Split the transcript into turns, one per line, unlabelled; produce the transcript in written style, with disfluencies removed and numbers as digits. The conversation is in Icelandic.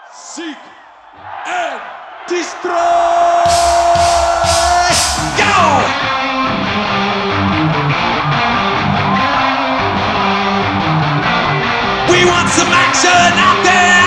Seek and destroy!
Go! We want some action out there!